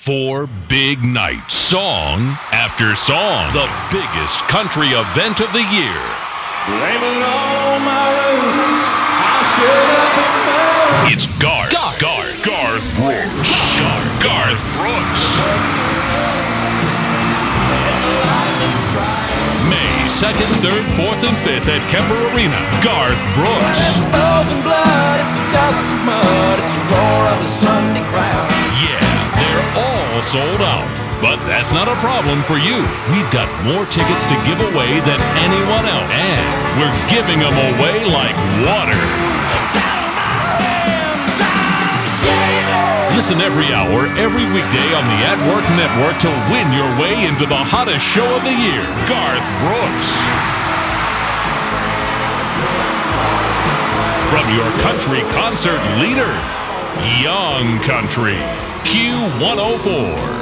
4 big nights, song after song. The biggest country event of the year. Blame it all on my roots. I shut up and move. It's Garth Brooks. Garth Brooks. May 2nd, 3rd, 4th, and 5th at Kemper Arena. Garth Brooks. It's balls and blood, it's a dust of mud, it's a roar of a Sunday crowd. Yeah, they're all sold out. But that's not a problem for you. We've got more tickets to give away than anyone else. And we're giving them away like water. Listen every hour, every weekday on the At Work Network to win your way into the hottest show of the year, Garth Brooks. From your country concert leader, Young Country, Q104.